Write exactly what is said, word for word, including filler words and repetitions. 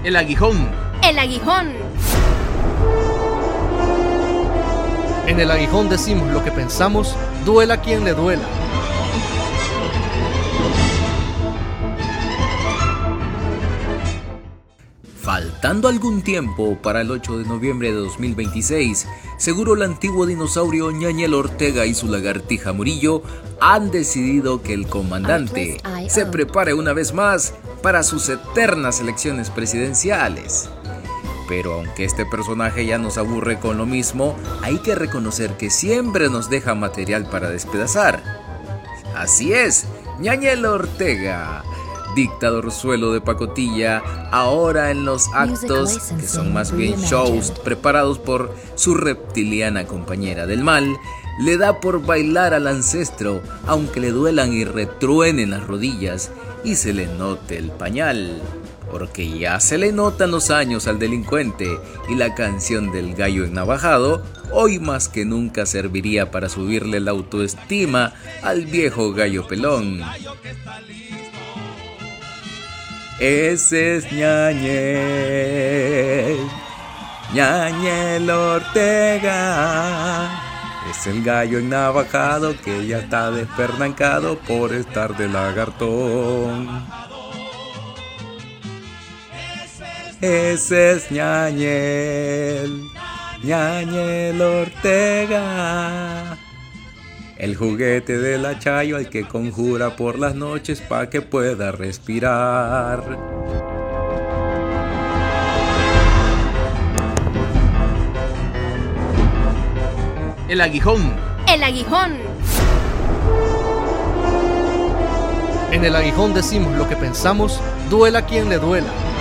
El aguijón. El aguijón. En el aguijón decimos lo que pensamos, duela quien le duela. Faltando algún tiempo para el ocho de noviembre de dos mil veintiséis, seguro el antiguo dinosaurio Ñañel Ortega y su lagartija Murillo han decidido que el comandante se prepare una vez más para sus eternas elecciones presidenciales. Pero aunque este personaje ya nos aburre con lo mismo, hay que reconocer que siempre nos deja material para despedazar. Así es, Ñañel Ortega, dictadorzuelo de pacotilla, ahora en los actos, que son más bien shows preparados por su reptiliana compañera del mal, le da por bailar al ancestro, aunque le duelan y retruenen las rodillas y se le note el pañal. Porque ya se le notan los años al delincuente y la canción del gallo ennavajado hoy más que nunca serviría para subirle la autoestima al viejo gallo pelón. Ese es Ñañel, Ñañel Ortega. Es el gallo ennavajado que ya está despernancado por estar de lagartón. Ese es Ñañel, Ñañel Ortega. El juguete de la Chayo al que conjura por las noches pa' que pueda respirar. El aguijón. El aguijón. En el aguijón decimos lo que pensamos, duela quien le duela.